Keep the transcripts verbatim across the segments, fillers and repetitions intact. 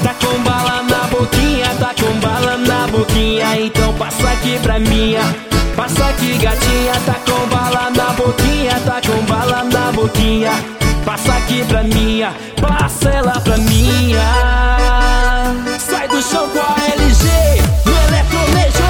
Tá com bala na boquinha, tá com bala na boquinha, então passa aqui pra minha. Passa aqui, gatinha, tá com bala na boquinha, tá com bala na boquinha. Passa aqui pra minha, passa ela pra minha. Sai do chão com a L G no Eletronejo.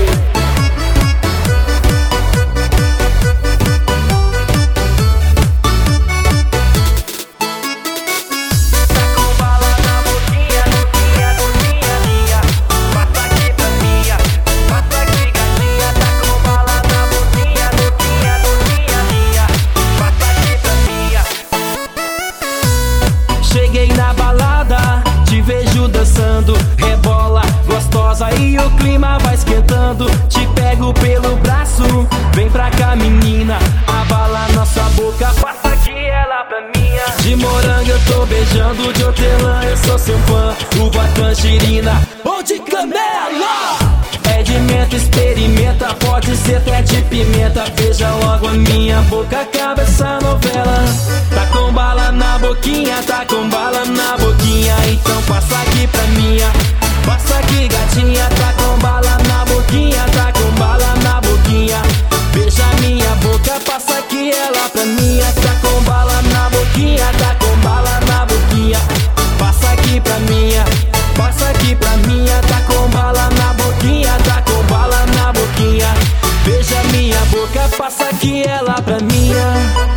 Cheguei na balada, te vejo dançando, rebola, gostosa e o clima vai esquentando. Te pego pelo braço, vem pra cá menina, abala nossa boca, passa aqui ela pra minha. De morango eu tô beijando, de hortelã eu sou seu fã, uva tangerina ou de canela. É de menta, experimenta, pode ser até de pimenta. Veja logo a minha boca, acaba essa novela. Tá com bala na boquinha, tá com bala na boquinha, então passa aqui pra minha. Passa aqui gatinha, tá com bala na boquinha, tá com bala na boquinha. Beija minha boca, passa aqui ela pra minha. Tá com bala na boquinha, tá com bala na boquinha. Passa aqui pra minha, passa aqui pra minha. Tá com bala na boquinha, tá com bala na boquinha. Beija minha boca, passa aqui ela pra minha.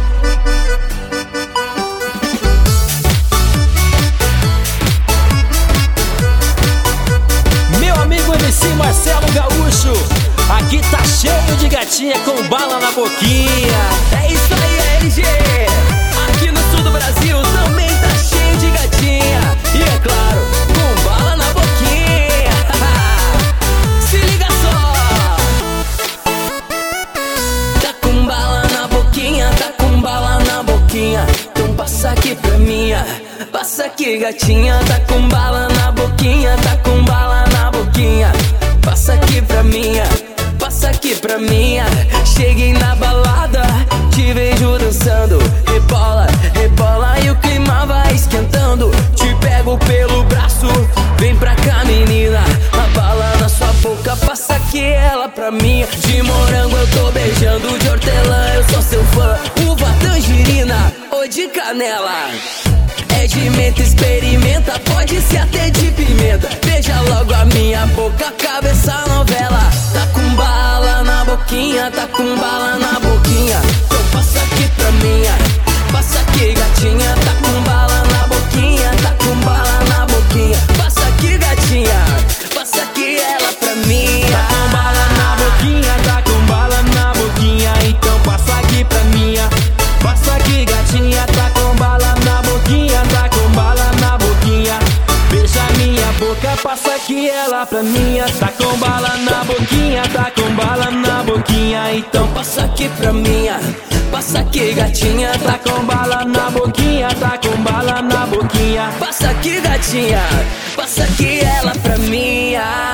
M C Marcelo Gaúcho, aqui tá cheio de gatinha com bala na boquinha. É isso aí, L G. Aqui no sul do Brasil também tá cheio de gatinha. E é claro, com bala na boquinha. Se liga só. Tá com bala na boquinha, tá com bala na boquinha, então passa aqui pra minha. Passa aqui gatinha, tá com bala na boquinha, tá com bala na boquinha. Passa aqui pra minha, passa aqui pra minha. Cheguei na balada, te vejo dançando, rebola, rebola e o clima vai esquentando. Te pego pelo braço, vem pra cá menina, a bala na sua boca, passa aqui ela pra minha. De morango eu tô beijando, de hortelã eu sou seu fã, uva tangerina ou de canela. É de menta, experimenta, pode ser até de pimenta. Veja logo a minha boca, acaba essa novela. Tá com bala na boquinha, tá com bala na boquinha, então passa aqui pra minha. Passa aqui gatinha, tá com bala na boquinha, tá com bala na boquinha. Passa aqui gatinha, passa aqui ela pra minha. Tá com bala na boquinha, tá com bala na boquinha, então passa aqui pra minha. Passa aqui gatinha, tá com bala na boquinha, tá com bala na boquinha. Beija minha boca, passa aqui ela pra minha. Tá com bala na boquinha, tá com bala na boquinha, então passa aqui pra minha. Passa aqui gatinha, tá com bala na boquinha, tá com bala na boquinha. Passa aqui gatinha, passa aqui ela pra minha.